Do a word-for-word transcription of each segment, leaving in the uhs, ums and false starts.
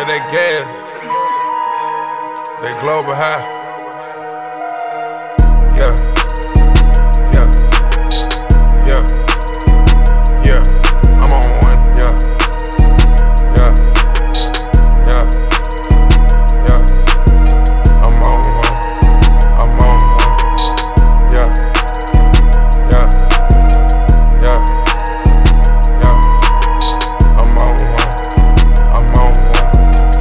that gas, that global high. Yeah, yeah, yeah, yeah. I'm on one. Yeah, yeah, yeah, yeah. I'm on one. I'm on one. Yeah, yeah, yeah, yeah. I'm on one. I'm on one.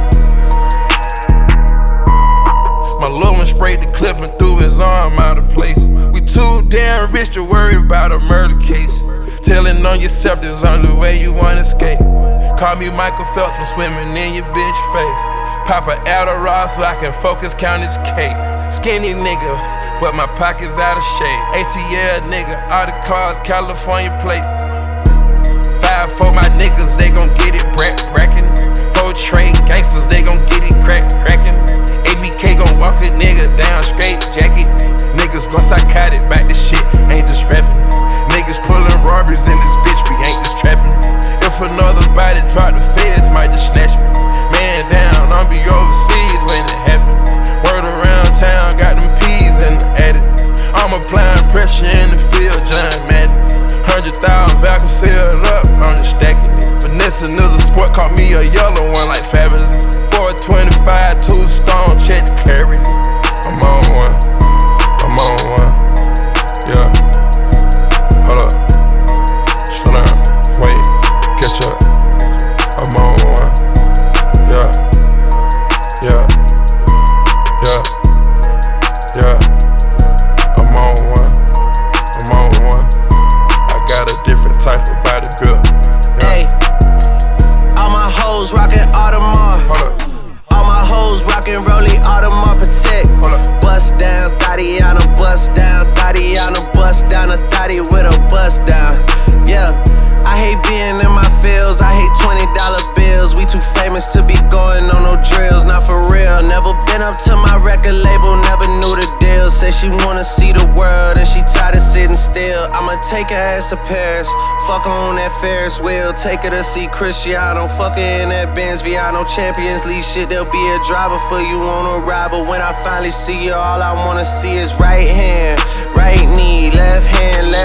My little one sprayed the clip and threw his arm out of place. We too damn rich to worry about a murder case. Telling on yourself there's only way you wanna escape. Call me Michael Phelps from swimming in your bitch face. Pop a Adderall so I can focus, count his cake. Skinny nigga, but my pockets out of shape. A T L nigga, all the cars, California plates. Five for my niggas, they gon' get it brack brackin'. Four trade gangsters, they gon' get it crack crackin'. A B K gon' walk a nigga down straight jacket. Niggas gon' psychotic, back this shit, ain't just rapping. Niggas pullin' robberies in this bitch, we ain't just trapping. If another body drop, the feds might just snatch me. Man down, I'll be overseas when it happen. Word around town, got them peas in the attic. I'm applying pressure in the field, John Madden. Hundred thousand vacuum sealed up, I'm just stacking it. Vanessa is a sport, caught me a yellow one like Fabulous. four twenty-five, two stone, check the clarity. I'm on one, I'm on one, yeah. Hold up, slow down, wait, catch up. I'm on one, yeah, yeah, yeah, yeah. I'm on one, I'm on one. I got a different type of body build. Hey, all my hoes rockin' Audemars. Hold up, All my hoes rockin' Rollie Audemars Protect. hold up. Bust down, Tatiana, bust down, Tatiana, bust down, a thotty with a bust down. Yeah, I hate being in my fields, I hate twenty dollar bills. We too famous to be going on no drills, not for real. Never been up to my record label, never knew the deal. Say she wanna see the world and she tired of sitting still. I'ma take her ass to Paris, fuck her on that Ferris wheel. Take her to see Cristiano, fuck her in that Benz Viano. Champions League shit, there'll be a driver for you on arrival. When I finally see you, all I wanna see is right hand, right knee, left hand, left